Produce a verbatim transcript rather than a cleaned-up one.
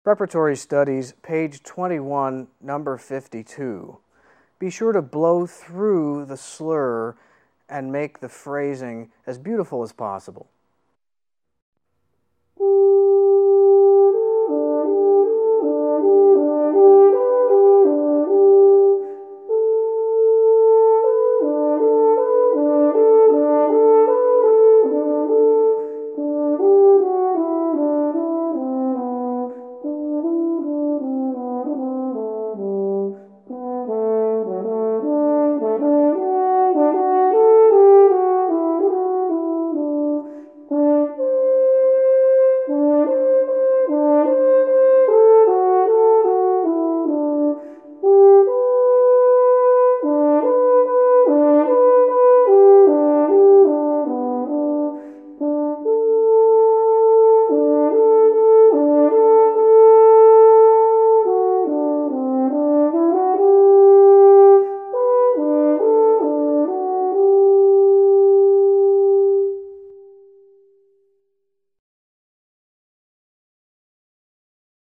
Preparatory Studies, page twenty-one, number fifty-two. Be sure to blow through the slur and make the phrasing as beautiful as possible.